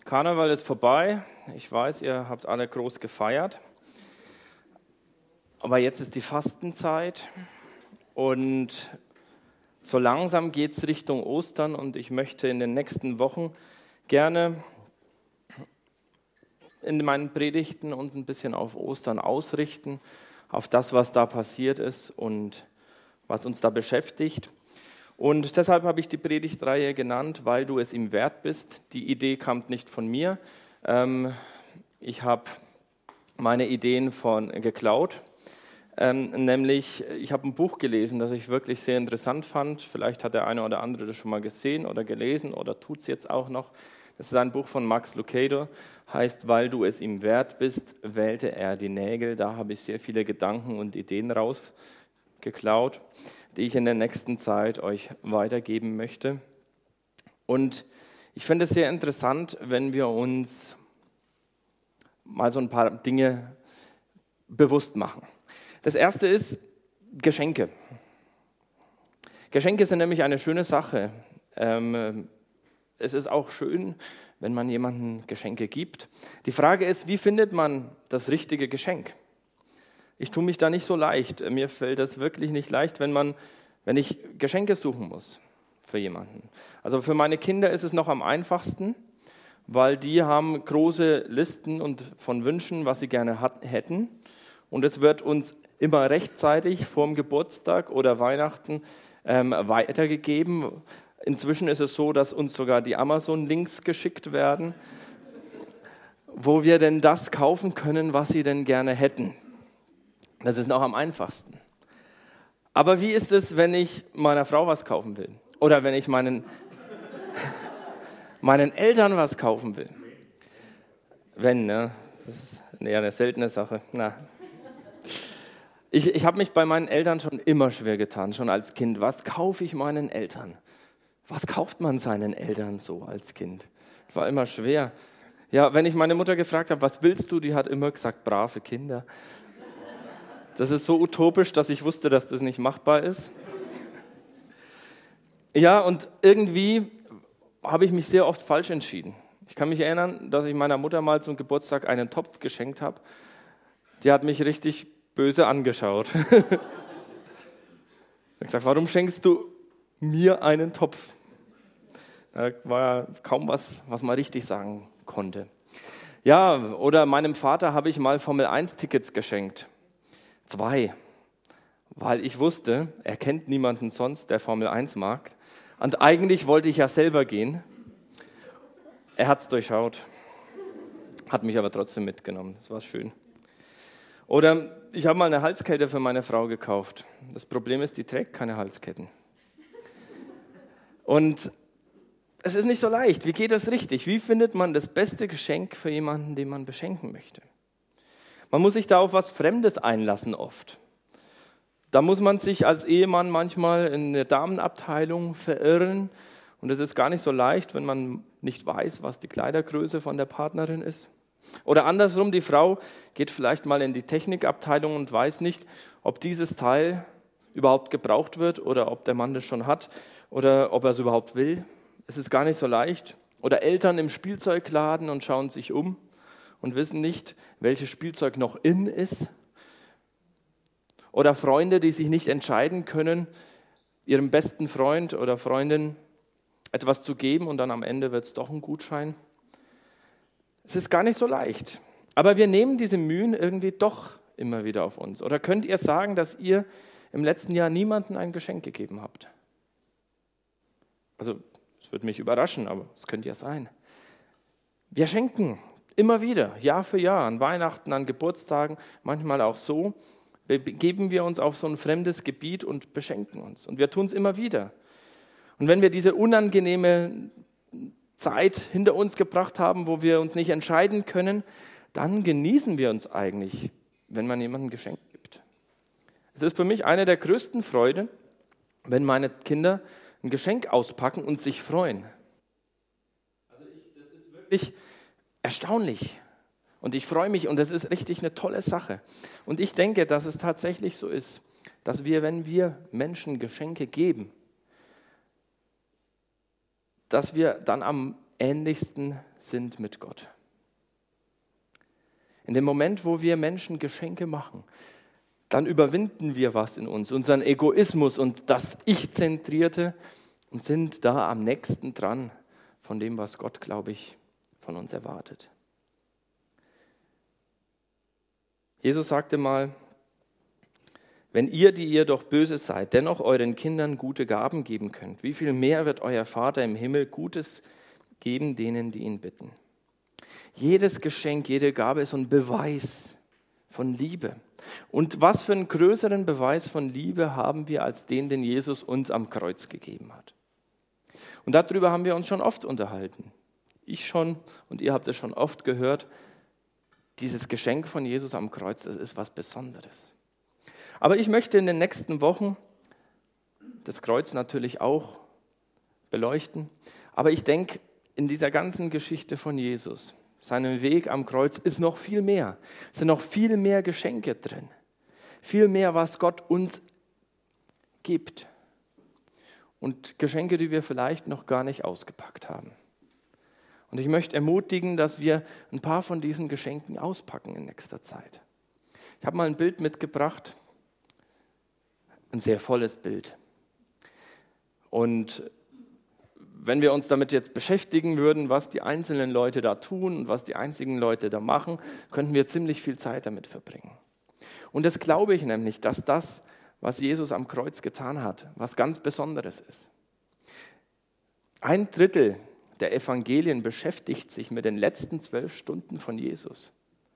Karneval ist vorbei. Ich weiß, ihr habt alle groß gefeiert. Aber jetzt ist die Fastenzeit und so langsam geht es Richtung Ostern und ich möchte in den nächsten Wochen gerne in meinen Predigten uns ein bisschen auf Ostern ausrichten, auf das, was da passiert ist und was uns da beschäftigt. Und deshalb habe ich die Predigtreihe genannt, weil du es ihm wert bist. Die Idee kam nicht von mir. Ich habe meine Ideen geklaut. Nämlich, ich habe ein Buch gelesen, das ich wirklich sehr interessant fand. Vielleicht hat der eine oder andere das schon mal gesehen oder gelesen oder tut es jetzt auch noch. Das ist ein Buch von Max Lucado, heißt, weil du es ihm wert bist, wählte er die Nägel. Da habe ich sehr viele Gedanken und Ideen rausgeklaut, die ich in der nächsten Zeit euch weitergeben möchte. Und ich finde es sehr interessant, wenn wir uns mal so ein paar Dinge bewusst machen. Das erste ist Geschenke. Geschenke sind nämlich eine schöne Sache. Es ist auch schön, wenn man jemandem Geschenke gibt. Die Frage ist, wie findet man das richtige Geschenk? Ich tue mich da nicht so leicht. Mir fällt das wirklich nicht leicht, wenn ich Geschenke suchen muss für jemanden. Also für meine Kinder ist es noch am einfachsten, weil die haben große Listen und von Wünschen, was sie gerne hätten. Und es wird uns immer rechtzeitig vorm Geburtstag oder Weihnachten weitergegeben. Inzwischen ist es so, dass uns sogar die Amazon-Links geschickt werden, wo wir denn das kaufen können, was sie denn gerne hätten. Das ist noch am einfachsten. Aber wie ist es, wenn ich meiner Frau was kaufen will? Oder wenn ich meinen Eltern was kaufen will? Wenn, ne? Das ist eher eine seltene Sache. Ich habe mich bei meinen Eltern schon immer schwer getan, schon als Kind. Was kaufe ich meinen Eltern? Was kauft man seinen Eltern so als Kind? Es war immer schwer. Ja, wenn ich meine Mutter gefragt habe, was willst du? Die hat immer gesagt, brave Kinder. Das ist so utopisch, dass ich wusste, dass das nicht machbar ist. Ja, und irgendwie habe ich mich sehr oft falsch entschieden. Ich kann mich erinnern, dass ich meiner Mutter mal zum Geburtstag einen Topf geschenkt habe. Die hat mich richtig böse angeschaut. Ich habe gesagt, warum schenkst du mir einen Topf? Da war kaum was man richtig sagen konnte. Ja, oder meinem Vater habe ich mal Formel-1-Tickets geschenkt. 2, weil ich wusste, er kennt niemanden sonst, der Formel 1 mag. Und eigentlich wollte ich ja selber gehen. Er hat es durchschaut, hat mich aber trotzdem mitgenommen. Das war schön. Oder ich habe mal eine Halskette für meine Frau gekauft. Das Problem ist, die trägt keine Halsketten. Und es ist nicht so leicht. Wie geht das richtig? Wie findet man das beste Geschenk für jemanden, den man beschenken möchte? Man muss sich da auf was Fremdes einlassen oft. Da muss man sich als Ehemann manchmal in der Damenabteilung verirren. Und es ist gar nicht so leicht, wenn man nicht weiß, was die Kleidergröße von der Partnerin ist. Oder andersrum, die Frau geht vielleicht mal in die Technikabteilung und weiß nicht, ob dieses Teil überhaupt gebraucht wird oder ob der Mann das schon hat oder ob er es überhaupt will. Es ist gar nicht so leicht. Oder Eltern im Spielzeugladen und schauen sich um und wissen nicht, welches Spielzeug noch in ist. Oder Freunde, die sich nicht entscheiden können, ihrem besten Freund oder Freundin etwas zu geben und dann am Ende wird es doch ein Gutschein. Es ist gar nicht so leicht. Aber wir nehmen diese Mühen irgendwie doch immer wieder auf uns. Oder könnt ihr sagen, dass ihr im letzten Jahr niemandem ein Geschenk gegeben habt? Also, es würde mich überraschen, aber es könnte ja sein. Wir schenken immer wieder, Jahr für Jahr, an Weihnachten, an Geburtstagen, manchmal auch so, begeben wir uns auf so ein fremdes Gebiet und beschenken uns. Und wir tun es immer wieder. Und wenn wir diese unangenehme Zeit hinter uns gebracht haben, wo wir uns nicht entscheiden können, dann genießen wir uns eigentlich, wenn man jemandem ein Geschenk gibt. Es ist für mich eine der größten Freuden, wenn meine Kinder ein Geschenk auspacken und sich freuen. Also das ist wirklich erstaunlich. Und ich freue mich und das ist richtig eine tolle Sache. Und ich denke, dass es tatsächlich so ist, dass wir, wenn wir Menschen Geschenke geben, dass wir dann am ähnlichsten sind mit Gott. In dem Moment, wo wir Menschen Geschenke machen, dann überwinden wir was in uns, unseren Egoismus und das Ich-Zentrierte und sind da am nächsten dran von dem, was Gott, glaube ich, von uns erwartet. Jesus sagte mal, wenn ihr, die ihr doch böse seid, dennoch euren Kindern gute Gaben geben könnt, wie viel mehr wird euer Vater im Himmel Gutes geben denen, die ihn bitten? Jedes Geschenk, jede Gabe ist ein Beweis von Liebe. Und was für einen größeren Beweis von Liebe haben wir als den Jesus uns am Kreuz gegeben hat? Und darüber haben wir uns schon oft unterhalten. Ich schon und ihr habt es schon oft gehört. Dieses Geschenk von Jesus am Kreuz, das ist was Besonderes. Aber ich möchte in den nächsten Wochen das Kreuz natürlich auch beleuchten. Aber ich denke, in dieser ganzen Geschichte von Jesus, seinem Weg am Kreuz, ist noch viel mehr. Es sind noch viel mehr Geschenke drin. Viel mehr, was Gott uns gibt. Und Geschenke, die wir vielleicht noch gar nicht ausgepackt haben. Und ich möchte ermutigen, dass wir ein paar von diesen Geschenken auspacken in nächster Zeit. Ich habe mal ein Bild mitgebracht, ein sehr volles Bild. Und wenn wir uns damit jetzt beschäftigen würden, was die einzelnen Leute da tun und was die einzigen Leute da machen, könnten wir ziemlich viel Zeit damit verbringen. Und das glaube ich nämlich, dass das, was Jesus am Kreuz getan hat, was ganz Besonderes ist. 1/3 der Evangelien beschäftigt sich mit den letzten 12 Stunden von Jesus.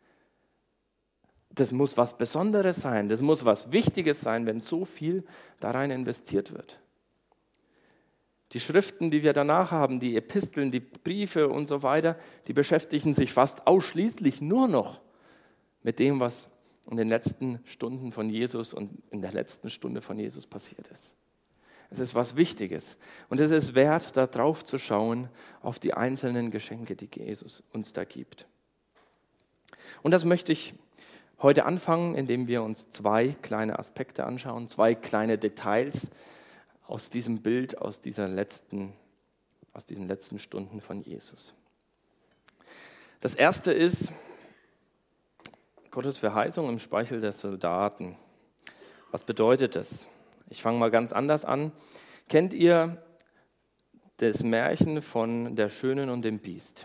Das muss was Besonderes sein, das muss was Wichtiges sein, wenn so viel da rein investiert wird. Die Schriften, die wir danach haben, die Episteln, die Briefe und so weiter, die beschäftigen sich fast ausschließlich nur noch mit dem, was in den letzten Stunden von Jesus und in der letzten Stunde von Jesus passiert ist. Es ist was Wichtiges und es ist wert, da drauf zu schauen, auf die einzelnen Geschenke, die Jesus uns da gibt. Und das möchte ich heute anfangen, indem wir uns 2 kleine Aspekte anschauen, 2 kleine Details aus diesem Bild, aus diesen letzten Stunden von Jesus. Das erste ist Gottes Verheißung im Speichel der Soldaten. Was bedeutet das? Ich fange mal ganz anders an. Kennt ihr das Märchen von der Schönen und dem Biest?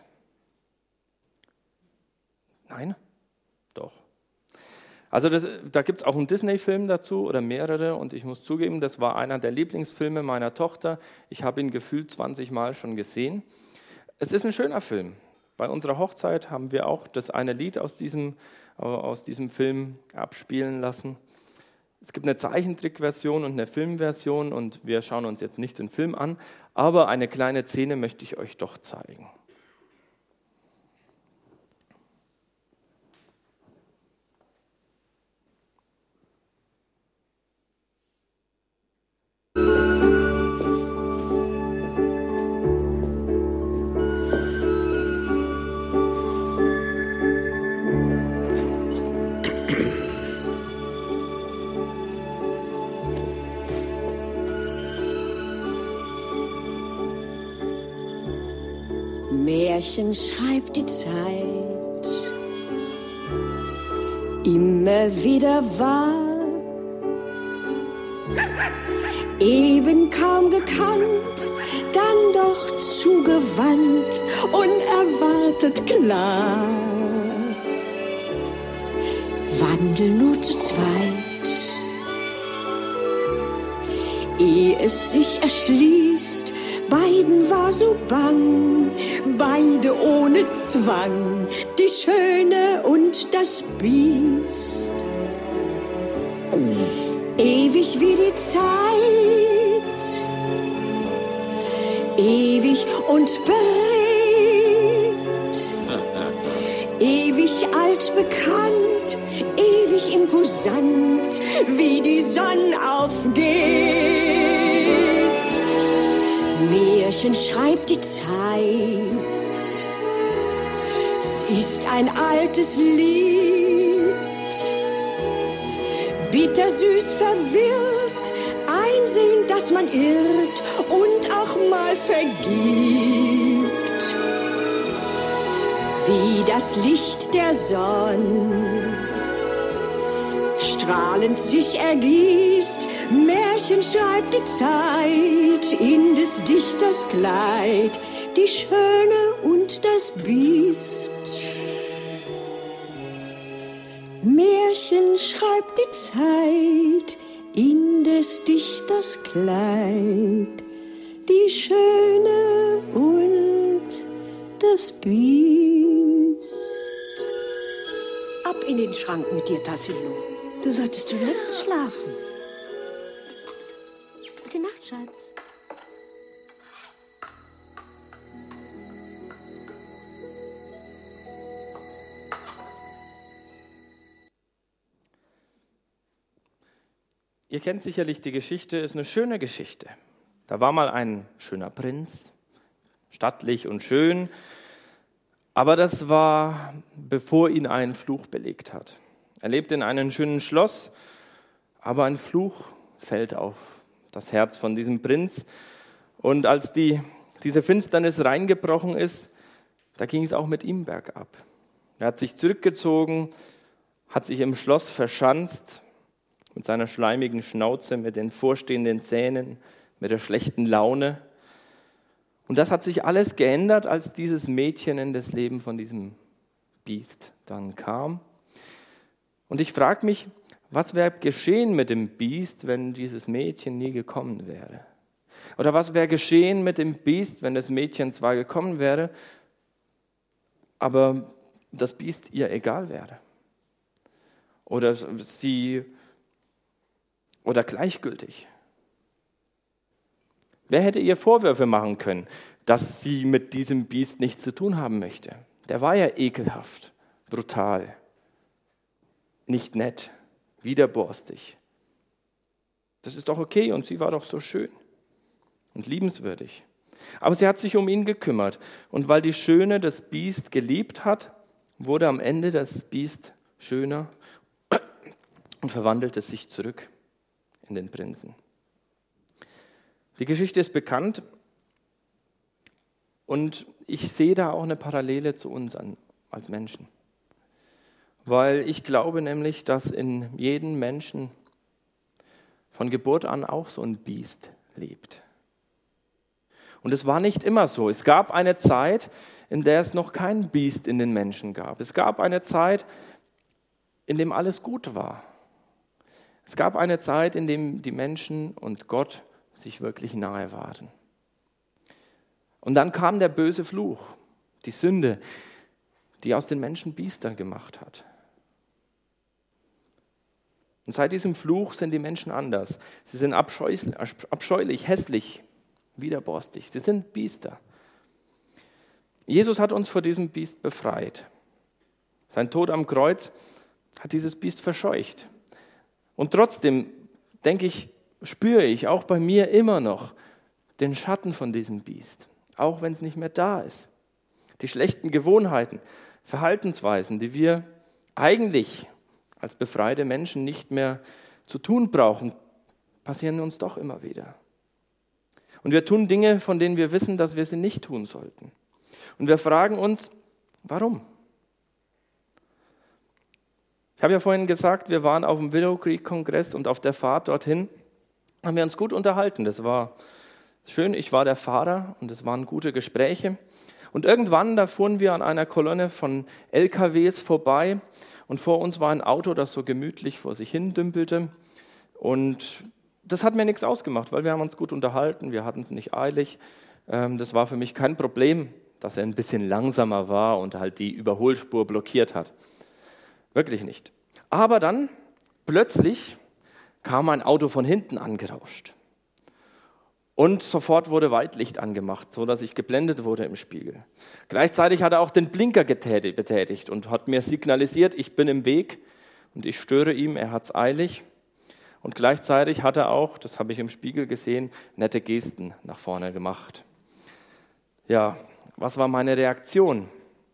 Nein? Doch. Also da gibt es auch einen Disney-Film dazu oder mehrere und ich muss zugeben, das war einer der Lieblingsfilme meiner Tochter. Ich habe ihn gefühlt 20 Mal schon gesehen. Es ist ein schöner Film. Bei unserer Hochzeit haben wir auch das eine Lied aus diesem Film abspielen lassen. Es gibt eine Zeichentrickversion und eine Filmversion und wir schauen uns jetzt nicht den Film an, aber eine kleine Szene möchte ich euch doch zeigen. Märchen schreibt die Zeit immer wieder wahr, eben kaum gekannt, dann doch zugewandt, unerwartet klar. Wandel nur zu zweit, ehe es sich erschließt, beiden war so bang, beide ohne Zwang, die Schöne und das Biest. Ewig wie die Zeit, ewig und beredt, ewig altbekannt, ewig imposant, wie die Sonne aufgeht. Märchen schreibt die Zeit, es ist ein altes Lied, bittersüß verwirrt, einsehend, dass man irrt und auch mal vergibt. wie das Licht der Sonne strahlend sich ergießt. Märchen schreibt die Zeit in des Dichters Kleid, die Schöne und das Biest. Märchen schreibt die Zeit in des Dichters Kleid, die Schöne und das Biest. Ab in den Schrank mit dir, Tassilo. Du solltest schon längst schlafen. Gute Nacht, Schatz. Ihr kennt sicherlich die Geschichte, ist eine schöne Geschichte. Da war mal ein schöner Prinz, stattlich und schön, aber das war, bevor ihn ein Fluch belegt hat. Er lebt in einem schönen Schloss, aber ein Fluch fällt auf das Herz von diesem Prinz. Und als diese Finsternis reingebrochen ist, da ging es auch mit ihm bergab. Er hat sich zurückgezogen, hat sich im Schloss verschanzt, mit seiner schleimigen Schnauze, mit den vorstehenden Zähnen, mit der schlechten Laune. Und das hat sich alles geändert, als dieses Mädchen in das Leben von diesem Biest dann kam. Und ich frage mich, was wäre geschehen mit dem Biest, wenn dieses Mädchen nie gekommen wäre? Oder was wäre geschehen mit dem Biest, wenn das Mädchen zwar gekommen wäre, aber das Biest ihr egal wäre? Oder gleichgültig? Wer hätte ihr Vorwürfe machen können, dass sie mit diesem Biest nichts zu tun haben möchte? Der war ja ekelhaft, brutal, nicht nett, widerborstig. Das ist doch okay und sie war doch so schön und liebenswürdig. Aber sie hat sich um ihn gekümmert und weil die Schöne das Biest geliebt hat, wurde am Ende das Biest schöner und verwandelte sich zurück in den Prinzen. Die Geschichte ist bekannt und ich sehe da auch eine Parallele zu uns als Menschen. Weil ich glaube nämlich, dass in jedem Menschen von Geburt an auch so ein Biest lebt. Und es war nicht immer so. Es gab eine Zeit, in der es noch kein Biest in den Menschen gab. Es gab eine Zeit, in der alles gut war. Es gab eine Zeit, in der die Menschen und Gott sich wirklich nahe waren. Und dann kam der böse Fluch, die Sünde, die aus den Menschen Biester gemacht hat. Und seit diesem Fluch sind die Menschen anders. Sie sind abscheulich, hässlich, widerborstig. Sie sind Biester. Jesus hat uns vor diesem Biest befreit. Sein Tod am Kreuz hat dieses Biest verscheucht. Und trotzdem, denke ich, spüre ich auch bei mir immer noch den Schatten von diesem Biest, auch wenn es nicht mehr da ist. Die schlechten Gewohnheiten, Verhaltensweisen, die wir eigentlich als befreite Menschen nicht mehr zu tun brauchen, passieren uns doch immer wieder. Und wir tun Dinge, von denen wir wissen, dass wir sie nicht tun sollten. Und wir fragen uns, warum? Ich habe ja vorhin gesagt, wir waren auf dem Willow Creek Kongress und auf der Fahrt dorthin haben wir uns gut unterhalten. Das war schön, ich war der Fahrer und es waren gute Gespräche. Und irgendwann, da fuhren wir an einer Kolonne von LKWs vorbei und vor uns war ein Auto, das so gemütlich vor sich hin dümpelte. Und das hat mir nichts ausgemacht, weil wir haben uns gut unterhalten, wir hatten es nicht eilig. Das war für mich kein Problem, dass er ein bisschen langsamer war und halt die Überholspur blockiert hat. Wirklich nicht. Aber dann plötzlich kam ein Auto von hinten angerauscht. Und sofort wurde Weitlicht angemacht, sodass ich geblendet wurde im Spiegel. Gleichzeitig hat er auch den Blinker betätigt und hat mir signalisiert, ich bin im Weg und ich störe ihm, er hat es eilig. Und gleichzeitig hat er auch, das habe ich im Spiegel gesehen, nette Gesten nach vorne gemacht. Ja, was war meine Reaktion?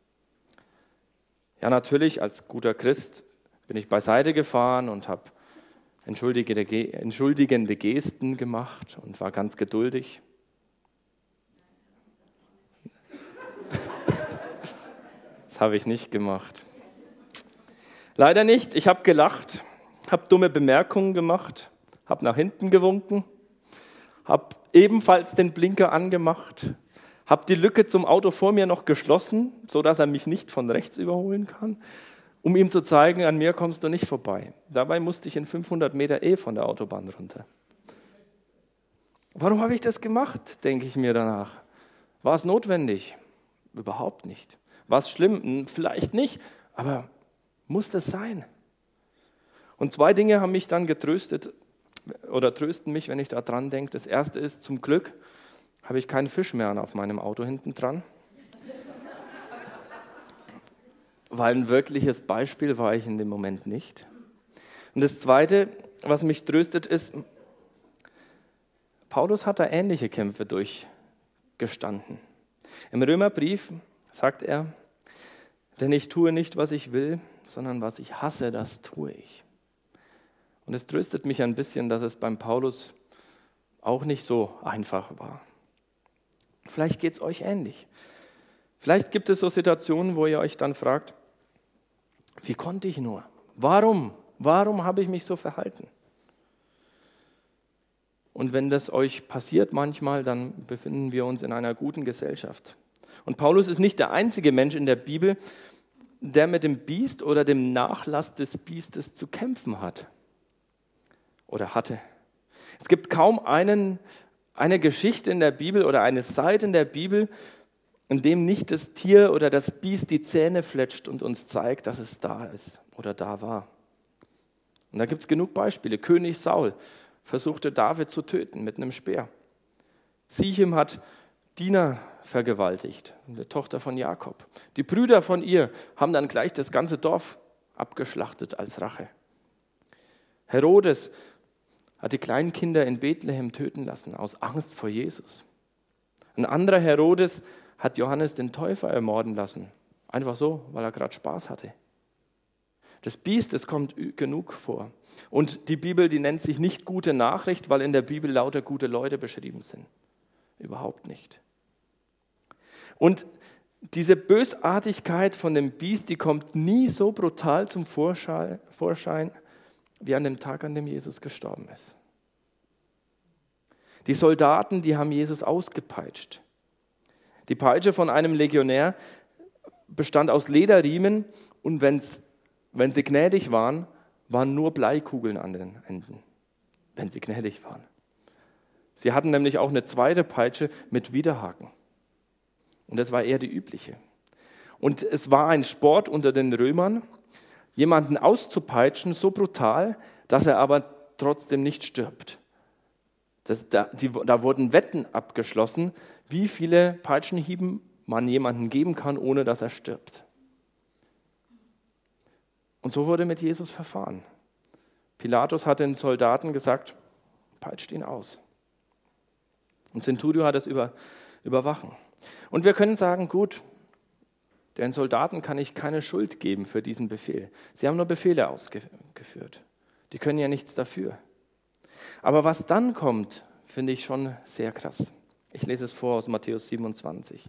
Ja, natürlich, als guter Christ bin ich beiseite gefahren und habe entschuldigende Gesten gemacht und war ganz geduldig. Das habe ich nicht gemacht. Leider nicht. Ich habe gelacht, habe dumme Bemerkungen gemacht, habe nach hinten gewunken, habe ebenfalls den Blinker angemacht, habe die Lücke zum Auto vor mir noch geschlossen, sodass er mich nicht von rechts überholen kann, um ihm zu zeigen, an mir kommst du nicht vorbei. Dabei musste ich in 500 Meter von der Autobahn runter. Warum habe ich das gemacht, denke ich mir danach. War es notwendig? Überhaupt nicht. War es schlimm? Vielleicht nicht, aber muss das sein? Und 2 Dinge haben mich dann getröstet oder trösten mich, wenn ich da dran denke. Das erste ist, zum Glück habe ich keinen Fisch mehr auf meinem Auto hinten dran. Weil ein wirkliches Beispiel war ich in dem Moment nicht. Und das Zweite, was mich tröstet, ist, Paulus hat da ähnliche Kämpfe durchgestanden. Im Römerbrief sagt er, denn ich tue nicht, was ich will, sondern was ich hasse, das tue ich. Und es tröstet mich ein bisschen, dass es beim Paulus auch nicht so einfach war. Vielleicht geht es euch ähnlich. Vielleicht gibt es so Situationen, wo ihr euch dann fragt, wie konnte ich nur? Warum habe ich mich so verhalten? Und wenn das euch passiert manchmal, dann befinden wir uns in einer guten Gesellschaft. Und Paulus ist nicht der einzige Mensch in der Bibel, der mit dem Biest oder dem Nachlass des Biestes zu kämpfen hat oder hatte. Es gibt kaum eine Geschichte in der Bibel oder eine Seite in der Bibel, in dem nicht das Tier oder das Biest die Zähne fletscht und uns zeigt, dass es da ist oder da war. Und da gibt es genug Beispiele. König Saul versuchte David zu töten mit einem Speer. Sichem hat Dina vergewaltigt, eine Tochter von Jakob. Die Brüder von ihr haben dann gleich das ganze Dorf abgeschlachtet als Rache. Herodes hat die kleinen Kinder in Bethlehem töten lassen, aus Angst vor Jesus. Ein anderer Herodes hat Johannes den Täufer ermorden lassen, einfach so, weil er gerade Spaß hatte. Das Biest, das kommt genug vor. Und die Bibel, die nennt sich nicht gute Nachricht, weil in der Bibel lauter gute Leute beschrieben sind. Überhaupt nicht. Und diese Bösartigkeit von dem Biest, die kommt nie so brutal zum Vorschein wie an dem Tag, an dem Jesus gestorben ist. Die Soldaten, die haben Jesus ausgepeitscht. Die Peitsche von einem Legionär bestand aus Lederriemen und wenn sie gnädig waren, waren nur Bleikugeln an den Enden, wenn sie gnädig waren. Sie hatten nämlich auch eine zweite Peitsche mit Widerhaken. Und das war eher die übliche. Und es war ein Sport unter den Römern, jemanden auszupeitschen, so brutal, dass er aber trotzdem nicht stirbt. Da wurden Wetten abgeschlossen, wie viele Peitschenhieben man jemandem geben kann, ohne dass er stirbt. Und so wurde mit Jesus verfahren. Pilatus hat den Soldaten gesagt, peitscht ihn aus. Und Centurio hat es überwachen. Und wir können sagen, gut, den Soldaten kann ich keine Schuld geben für diesen Befehl. Sie haben nur Befehle ausgeführt. Die können ja nichts dafür. Aber was dann kommt, finde ich schon sehr krass. Ich lese es vor aus Matthäus 27.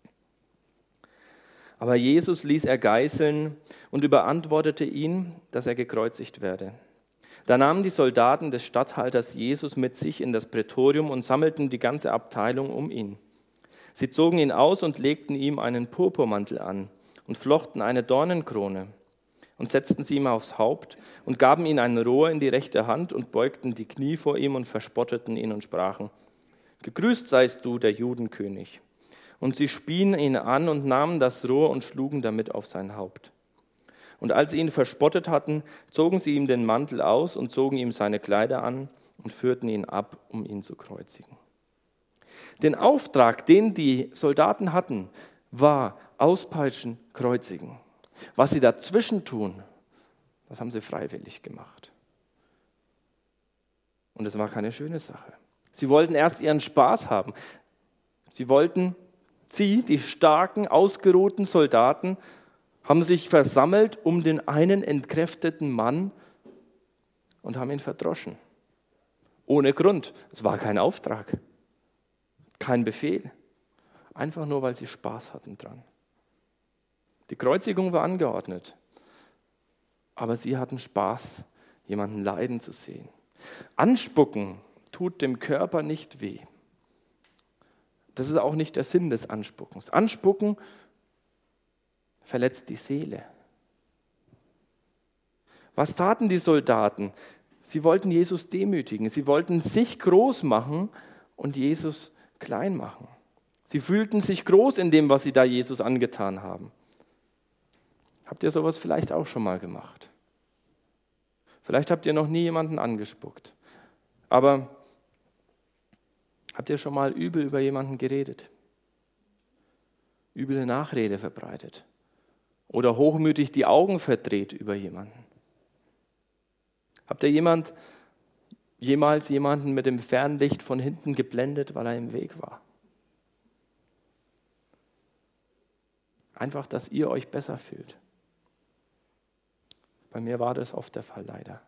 Aber Jesus ließ er geißeln und überantwortete ihn, dass er gekreuzigt werde. Da nahmen die Soldaten des Statthalters Jesus mit sich in das Prätorium und sammelten die ganze Abteilung um ihn. Sie zogen ihn aus und legten ihm einen Purpurmantel an und flochten eine Dornenkrone und setzten sie ihm aufs Haupt und gaben ihm ein Rohr in die rechte Hand und beugten die Knie vor ihm und verspotteten ihn und sprachen, Gegrüßt seist du, der Judenkönig. Und sie spien ihn an und nahmen das Rohr und schlugen damit auf sein Haupt. Und als sie ihn verspottet hatten, zogen sie ihm den Mantel aus und zogen ihm seine Kleider an und führten ihn ab, um ihn zu kreuzigen. Den Auftrag, den die Soldaten hatten, war auspeitschen, kreuzigen. Was sie dazwischen tun, das haben sie freiwillig gemacht. Und es war keine schöne Sache. Sie wollten erst ihren Spaß haben. Die starken, ausgeruhten Soldaten, haben sich versammelt um den einen entkräfteten Mann und haben ihn verdroschen. Ohne Grund. Es war kein Auftrag, kein Befehl. Einfach nur, weil sie Spaß hatten dran. Die Kreuzigung war angeordnet. Aber sie hatten Spaß, jemanden leiden zu sehen. Anspucken tut dem Körper nicht weh. Das ist auch nicht der Sinn des Anspuckens. Anspucken verletzt die Seele. Was taten die Soldaten? Sie wollten Jesus demütigen. Sie wollten sich groß machen und Jesus klein machen. Sie fühlten sich groß in dem, was sie da Jesus angetan haben. Habt ihr sowas vielleicht auch schon mal gemacht? Vielleicht habt ihr noch nie jemanden angespuckt. Aber habt ihr schon mal übel über jemanden geredet? Üble Nachrede verbreitet? Oder hochmütig die Augen verdreht über jemanden? Habt ihr jemals jemanden mit dem Fernlicht von hinten geblendet, weil er im Weg war? Einfach, dass ihr euch besser fühlt. Bei mir war das oft der Fall, leider.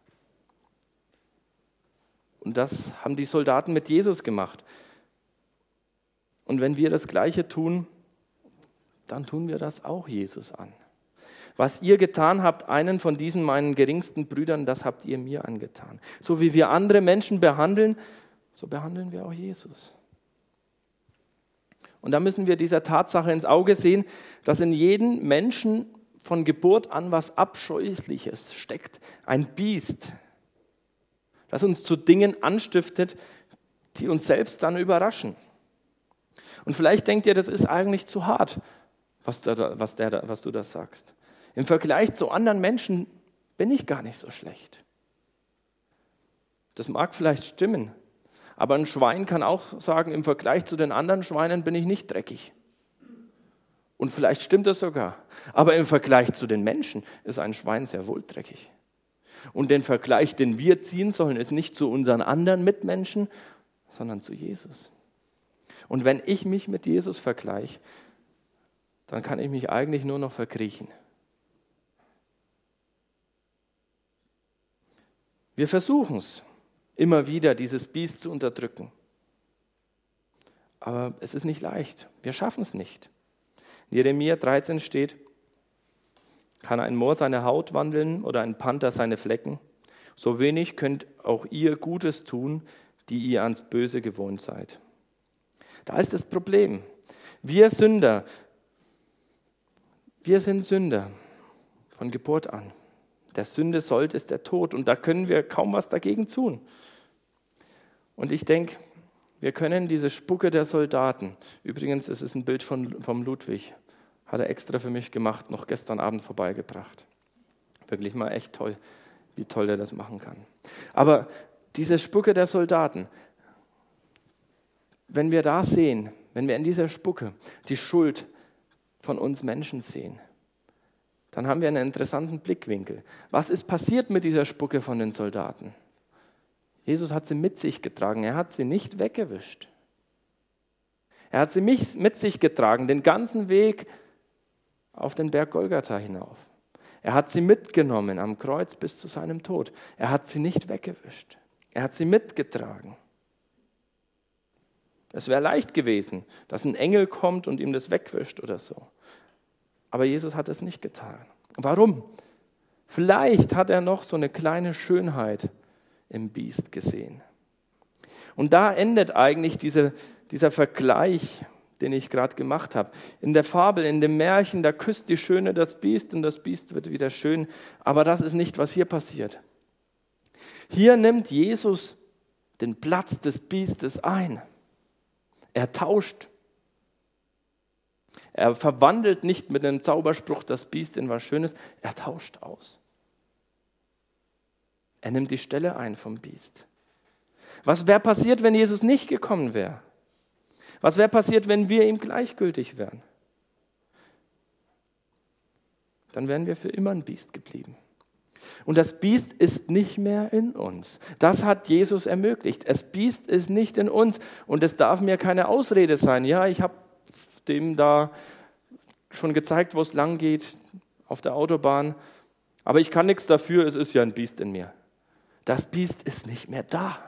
Und das haben die Soldaten mit Jesus gemacht. Und wenn wir das Gleiche tun, dann tun wir das auch Jesus an. Was ihr getan habt, einen von diesen meinen geringsten Brüdern, das habt ihr mir angetan. So wie wir andere Menschen behandeln, so behandeln wir auch Jesus. Und da müssen wir dieser Tatsache ins Auge sehen, dass in jedem Menschen von Geburt an was Abscheuliches steckt. Ein Biest, das uns zu Dingen anstiftet, die uns selbst dann überraschen. Und vielleicht denkt ihr, das ist eigentlich zu hart, was du da sagst. Im Vergleich zu anderen Menschen bin ich gar nicht so schlecht. Das mag vielleicht stimmen, aber ein Schwein kann auch sagen, im Vergleich zu den anderen Schweinen bin ich nicht dreckig. Und vielleicht stimmt das sogar. Aber im Vergleich zu den Menschen ist ein Schwein sehr wohl dreckig. Und den Vergleich, den wir ziehen sollen, ist nicht zu unseren anderen Mitmenschen, sondern zu Jesus. Und wenn ich mich mit Jesus vergleiche, dann kann ich mich eigentlich nur noch verkriechen. Wir versuchen es immer wieder, dieses Biest zu unterdrücken. Aber es ist nicht leicht. Wir schaffen es nicht. In Jeremia 13 steht, kann ein Moor seine Haut wandeln oder ein Panther seine Flecken? So wenig könnt auch ihr Gutes tun, die ihr ans Böse gewohnt seid. Da ist das Problem. Wir sind Sünder von Geburt an. Der Sünde Sold ist der Tod und da können wir kaum was dagegen tun. Und ich denke, wir können diese Spucke der Soldaten, übrigens, es ist ein Bild vom Ludwig, hat er extra für mich gemacht, noch gestern Abend vorbeigebracht. Wirklich mal echt toll, wie toll er das machen kann. Aber diese Spucke der Soldaten, wenn wir da sehen, wenn wir in dieser Spucke die Schuld von uns Menschen sehen, dann haben wir einen interessanten Blickwinkel. Was ist passiert mit dieser Spucke von den Soldaten? Jesus hat sie mit sich getragen, er hat sie nicht weggewischt. Er hat sie mit sich getragen, den ganzen Weg auf den Berg Golgatha hinauf. Er hat sie mitgenommen am Kreuz bis zu seinem Tod. Er hat sie nicht weggewischt. Er hat sie mitgetragen. Es wäre leicht gewesen, dass ein Engel kommt und ihm das wegwischt oder so. Aber Jesus hat es nicht getan. Warum? Vielleicht hat er noch so eine kleine Schönheit im Biest gesehen. Und da endet eigentlich dieser Vergleich, den ich gerade gemacht habe. In der Fabel, in dem Märchen, da küsst die Schöne das Biest und das Biest wird wieder schön. Aber das ist nicht, was hier passiert. Hier nimmt Jesus den Platz des Biestes ein. Er tauscht. Er verwandelt nicht mit einem Zauberspruch das Biest in was Schönes, er tauscht aus. Er nimmt die Stelle ein vom Biest. Was wäre passiert, wenn Jesus nicht gekommen wäre? Was wäre passiert, wenn wir ihm gleichgültig wären? Dann wären wir für immer ein Biest geblieben. Und das Biest ist nicht mehr in uns. Das hat Jesus ermöglicht. Das Biest ist nicht in uns und es darf mir keine Ausrede sein. Ja, ich habe dem da schon gezeigt, wo es lang geht, auf der Autobahn. Aber ich kann nichts dafür, es ist ja ein Biest in mir. Das Biest ist nicht mehr da.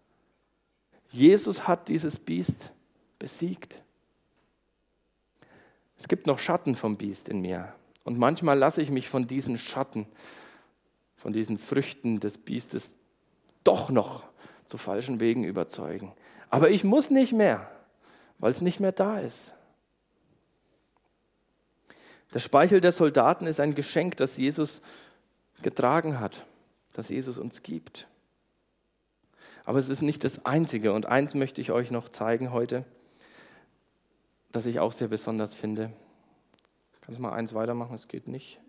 Jesus hat dieses Biest besiegt. Es gibt noch Schatten vom Biest in mir, Und manchmal lasse ich mich von diesen Schatten, von diesen Früchten des Biestes doch noch zu falschen Wegen überzeugen. Aber ich muss nicht mehr, weil es nicht mehr da ist. Der Speichel der Soldaten ist ein Geschenk, das Jesus getragen hat, das Jesus uns gibt. Aber es ist nicht das Einzige. Und eins möchte ich euch noch zeigen heute, das ich auch sehr besonders finde. Kannst du mal eins weitermachen? Es geht nicht.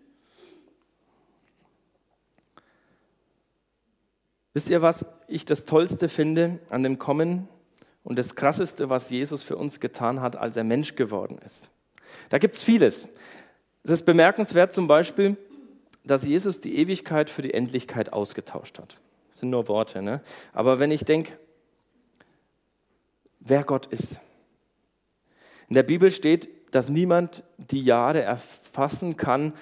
Wisst ihr, was ich das Tollste finde an dem Kommen und das Krasseste, was Jesus für uns getan hat, als er Mensch geworden ist? Da gibt es vieles. Es ist bemerkenswert zum Beispiel, dass Jesus die Ewigkeit für die Endlichkeit ausgetauscht hat. Das sind nur Worte, ne? Aber wenn ich denke, wer Gott ist. In der Bibel steht, dass niemand die Jahre erforschen kann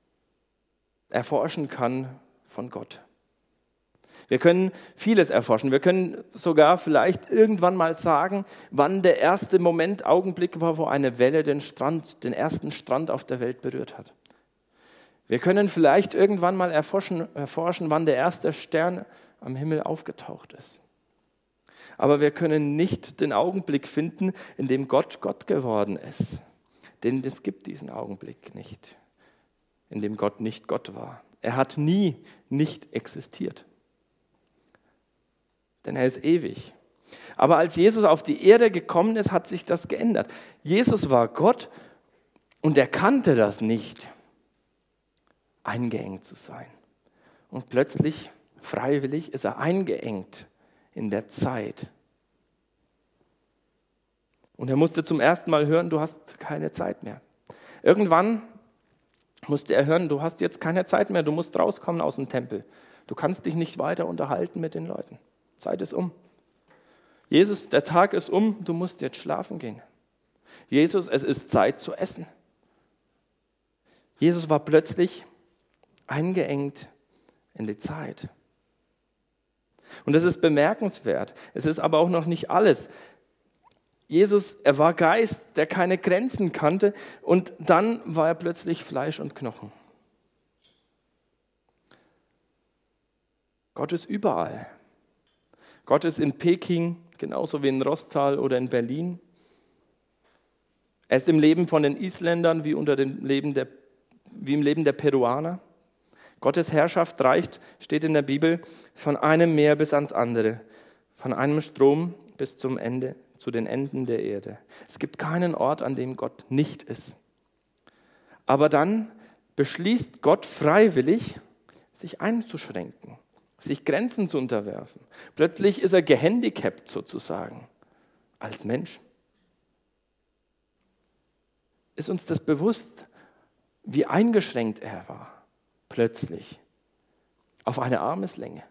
von Gott. Wir können vieles erforschen. Wir können sogar vielleicht irgendwann mal sagen, wann der erste Augenblick war, wo eine Welle den ersten Strand auf der Welt berührt hat. Wir können vielleicht irgendwann mal erforschen, wann der erste Stern am Himmel aufgetaucht ist. Aber wir können nicht den Augenblick finden, in dem Gott Gott geworden ist. Denn es gibt diesen Augenblick nicht, in dem Gott nicht Gott war. Er hat nie nicht existiert. Denn er ist ewig. Aber als Jesus auf die Erde gekommen ist, hat sich das geändert. Jesus war Gott und er kannte das nicht, eingeengt zu sein. Und plötzlich, freiwillig, ist er eingeengt in der Zeit. Und er musste zum ersten Mal hören, du hast keine Zeit mehr. Irgendwann musste er hören, du hast jetzt keine Zeit mehr, du musst rauskommen aus dem Tempel. Du kannst dich nicht weiter unterhalten mit den Leuten. Zeit ist um. Jesus, der Tag ist um, du musst jetzt schlafen gehen. Jesus, es ist Zeit zu essen. Jesus war plötzlich eingeengt in die Zeit. Und das ist bemerkenswert. Es ist aber auch noch nicht alles. Jesus, er war Geist, der keine Grenzen kannte, und dann war er plötzlich Fleisch und Knochen. Gott ist überall. Gott ist in Peking, genauso wie in Rostal oder in Berlin. Er ist im Leben von den Isländern wie im Leben der Peruaner. Gottes Herrschaft reicht, steht in der Bibel, von einem Meer bis ans andere, von einem Strom bis zum Ende, zu den Enden der Erde. Es gibt keinen Ort, an dem Gott nicht ist. Aber dann beschließt Gott freiwillig, sich einzuschränken, sich Grenzen zu unterwerfen. Plötzlich ist er gehandicapt sozusagen, als Mensch. Ist uns das bewusst, wie eingeschränkt er war? Plötzlich. Auf eine Armeslänge.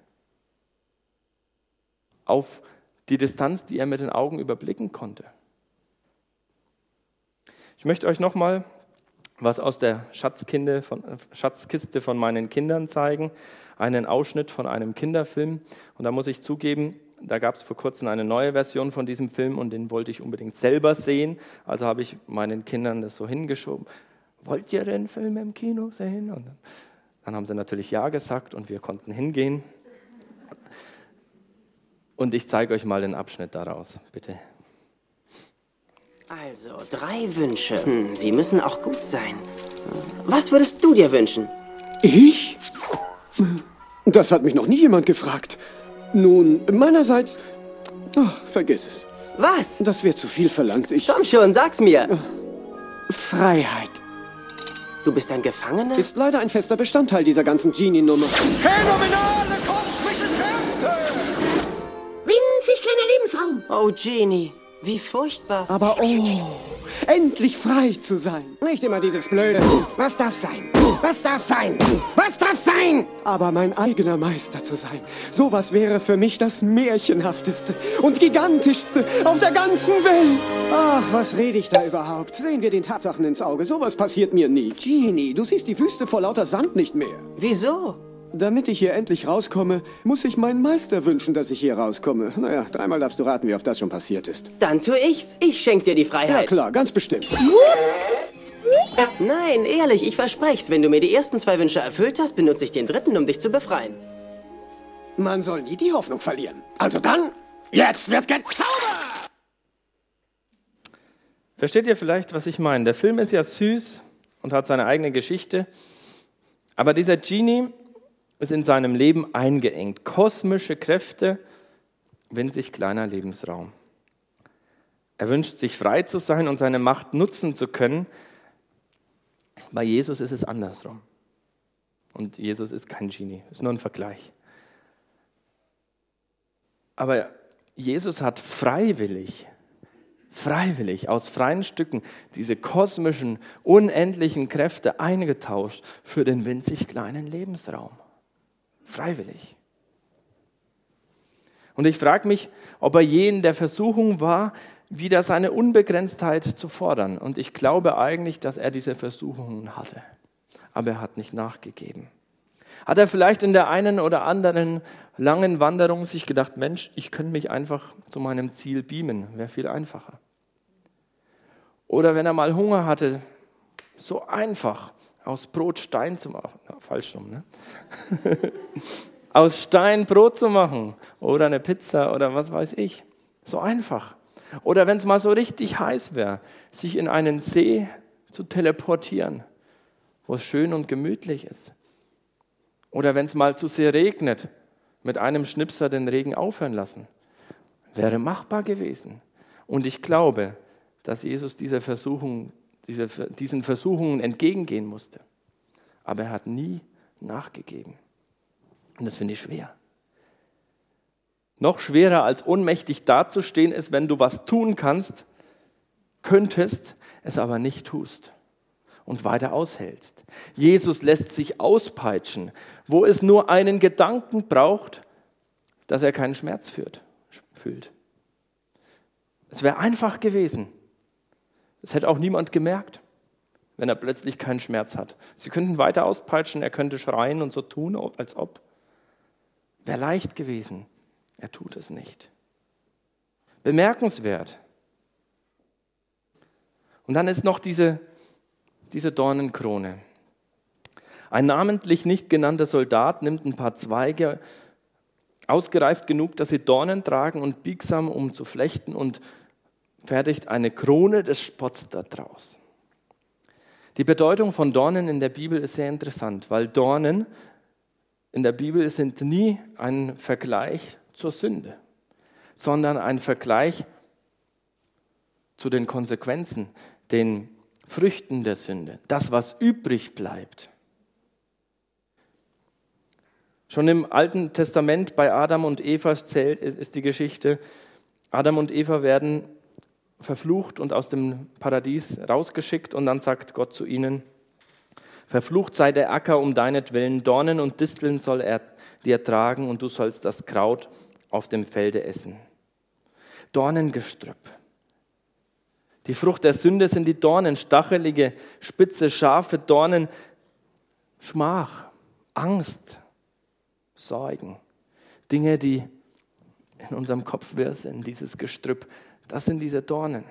Auf die Distanz, die er mit den Augen überblicken konnte. Ich möchte euch nochmal was aus der Schatzkiste von meinen Kindern zeigen. Einen Ausschnitt von einem Kinderfilm. Und da muss ich zugeben, da gab es vor kurzem eine neue Version von diesem Film und den wollte ich unbedingt selber sehen. Also habe ich meinen Kindern das so hingeschoben. Wollt ihr den Film im Kino sehen? Und dann haben sie natürlich ja gesagt und wir konnten hingehen. Und ich zeige euch mal den Abschnitt daraus, bitte. Also, 3 Wünsche. Sie müssen auch gut sein. Was würdest du dir wünschen? Ich? Das hat mich noch nie jemand gefragt. Nun, meinerseits... Ach, vergiss es. Was? Das wäre zu viel verlangt. Komm schon, sag's mir. Freiheit. Du bist ein Gefangener? Ist leider ein fester Bestandteil dieser ganzen Genie-Nummer. Phänomenale kosmische Kräfte! Winzig kleiner Lebensraum. Oh, Genie, wie furchtbar. Aber oh, endlich frei zu sein. Nicht immer dieses blöde... Was darf sein? Was darf sein? Was darf sein? Aber mein eigener Meister zu sein. Sowas wäre für mich das Märchenhafteste und Gigantischste auf der ganzen Welt. Ach, was rede ich da überhaupt? Sehen wir den Tatsachen ins Auge. Sowas passiert mir nie. Genie, du siehst die Wüste vor lauter Sand nicht mehr. Wieso? Damit ich hier endlich rauskomme, muss ich meinen Meister wünschen, dass ich hier rauskomme. Naja, 3-mal darfst du raten, wie oft das schon passiert ist. Dann tu ich's. Ich schenk dir die Freiheit. Ja klar, ganz bestimmt. Nein, ehrlich, ich verspreche es. Wenn du mir die ersten 2 Wünsche erfüllt hast, benutze ich den 3., um dich zu befreien. Man soll nie die Hoffnung verlieren. Also dann, jetzt wird gezaubert! Versteht ihr vielleicht, was ich meine? Der Film ist ja süß und hat seine eigene Geschichte, aber dieser Genie ist in seinem Leben eingeengt. Kosmische Kräfte, winzig kleiner Lebensraum. Er wünscht sich frei zu sein und seine Macht nutzen zu können. Bei Jesus ist es andersrum. Und Jesus ist kein Genie, ist nur ein Vergleich. Aber Jesus hat freiwillig, aus freien Stücken diese kosmischen, unendlichen Kräfte eingetauscht für den winzig kleinen Lebensraum. Freiwillig. Und ich frage mich, ob er je in der Versuchung war, wieder seine Unbegrenztheit zu fordern. Und ich glaube eigentlich, dass er diese Versuchungen hatte. Aber er hat nicht nachgegeben. Hat er vielleicht in der einen oder anderen langen Wanderung sich gedacht, Mensch, ich könnte mich einfach zu meinem Ziel beamen, wäre viel einfacher. Oder wenn er mal Hunger hatte, so einfach aus Brot Stein zu machen. Falsch rum, ne? Aus Stein Brot zu machen oder eine Pizza oder was weiß ich. So einfach. Oder wenn es mal so richtig heiß wäre, sich in einen See zu teleportieren, wo es schön und gemütlich ist. Oder wenn es mal zu sehr regnet, mit einem Schnipser den Regen aufhören lassen. Wäre machbar gewesen. Und ich glaube, dass Jesus diesen Versuchungen entgegengehen musste. Aber er hat nie nachgegeben. Und das finde ich schwer. Noch schwerer als ohnmächtig dazustehen ist, wenn du was tun könntest, es aber nicht tust und weiter aushältst. Jesus lässt sich auspeitschen, wo es nur einen Gedanken braucht, dass er keinen Schmerz fühlt. Es wäre einfach gewesen. Es hätte auch niemand gemerkt, wenn er plötzlich keinen Schmerz hat. Sie könnten weiter auspeitschen, er könnte schreien und so tun, als ob. Wäre leicht gewesen. Er tut es nicht. Bemerkenswert. Und dann ist noch diese Dornenkrone. Ein namentlich nicht genannter Soldat nimmt ein paar Zweige, ausgereift genug, dass sie Dornen tragen und biegsam, um zu flechten, und fertigt eine Krone des Spotts daraus. Die Bedeutung von Dornen in der Bibel ist sehr interessant, weil Dornen in der Bibel sind nie ein Vergleich zur Sünde, sondern ein Vergleich zu den Konsequenzen, den Früchten der Sünde, das, was übrig bleibt. Schon im Alten Testament bei Adam und Eva ist die Geschichte, Adam und Eva werden verflucht und aus dem Paradies rausgeschickt, und dann sagt Gott zu ihnen: Verflucht sei der Acker um deinetwillen, Dornen und Disteln soll er dir tragen, und du sollst das Kraut auf dem Felde essen. Dornengestrüpp. Die Frucht der Sünde sind die Dornen, stachelige, spitze, scharfe Dornen, Schmach, Angst, Sorgen. Dinge, die in unserem Kopf wirr sind, dieses Gestrüpp, das sind diese Dornen.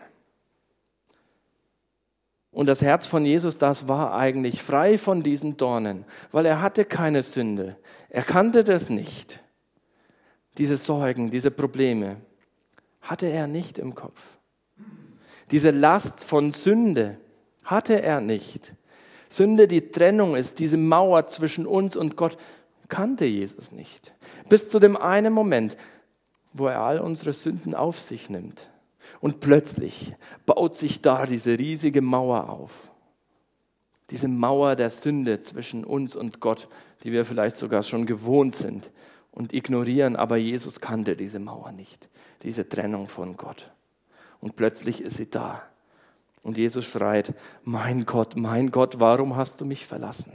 Und das Herz von Jesus, das war eigentlich frei von diesen Dornen, weil er hatte keine Sünde. Er kannte das nicht. Diese Sorgen, diese Probleme hatte er nicht im Kopf. Diese Last von Sünde hatte er nicht. Sünde, die Trennung ist, diese Mauer zwischen uns und Gott, kannte Jesus nicht. Bis zu dem einen Moment, wo er all unsere Sünden auf sich nimmt. Und plötzlich baut sich da diese riesige Mauer auf. Diese Mauer der Sünde zwischen uns und Gott, die wir vielleicht sogar schon gewohnt sind und ignorieren. Aber Jesus kannte diese Mauer nicht, diese Trennung von Gott. Und plötzlich ist sie da. Und Jesus schreit: mein Gott, warum hast du mich verlassen?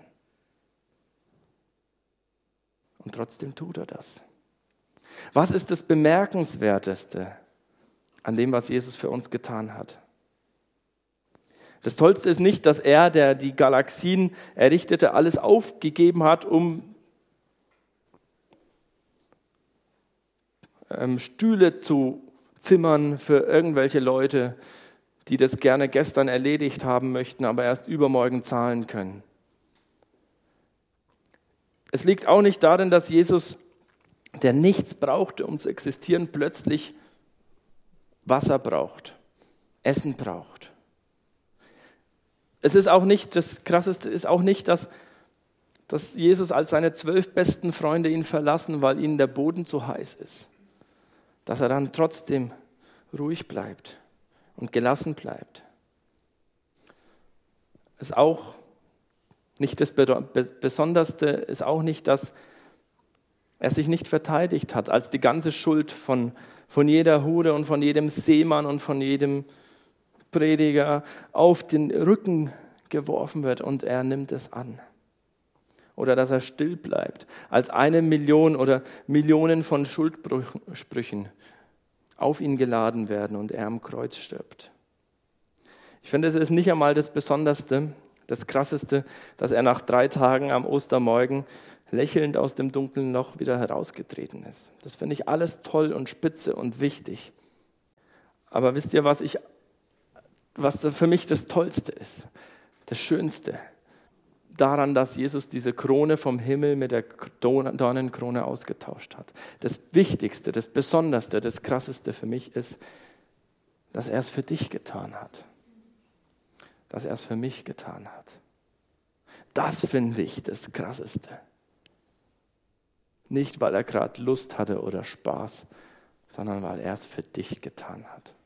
Und trotzdem tut er das. Was ist das Bemerkenswerteste an dem, was Jesus für uns getan hat? Das Tollste ist nicht, dass er, der die Galaxien errichtete, alles aufgegeben hat, um Stühle zu zimmern für irgendwelche Leute, die das gerne gestern erledigt haben möchten, aber erst übermorgen zahlen können. Es liegt auch nicht darin, dass Jesus, der nichts brauchte, um zu existieren, plötzlich Wasser braucht, Essen braucht. Es ist auch nicht, das Krasseste ist auch nicht, dass Jesus als seine 12 besten Freunde ihn verlassen, weil ihnen der Boden zu heiß ist. Dass er dann trotzdem ruhig bleibt und gelassen bleibt. Ist auch nicht das Besonderste, ist auch nicht, dass er sich nicht verteidigt hat, als die ganze Schuld von jeder Hure und von jedem Seemann und von jedem Prediger auf den Rücken geworfen wird und er nimmt es an. Oder dass er still bleibt, als 1 Million oder Millionen von Schuldsprüchen auf ihn geladen werden und er am Kreuz stirbt. Ich finde, es ist nicht einmal das Besonderste, das Krasseste, dass er nach 3 Tagen am Ostermorgen lächelnd aus dem dunklen Loch wieder herausgetreten ist. Das finde ich alles toll und spitze und wichtig. Aber wisst ihr, was für mich das Tollste ist, das Schönste? Daran, dass Jesus diese Krone vom Himmel mit der Dornenkrone ausgetauscht hat. Das Wichtigste, das Besonderste, das Krasseste für mich ist, dass er es für dich getan hat. Dass er es für mich getan hat. Das finde ich das Krasseste. Nicht, weil er gerade Lust hatte oder Spaß, sondern weil er es für dich getan hat.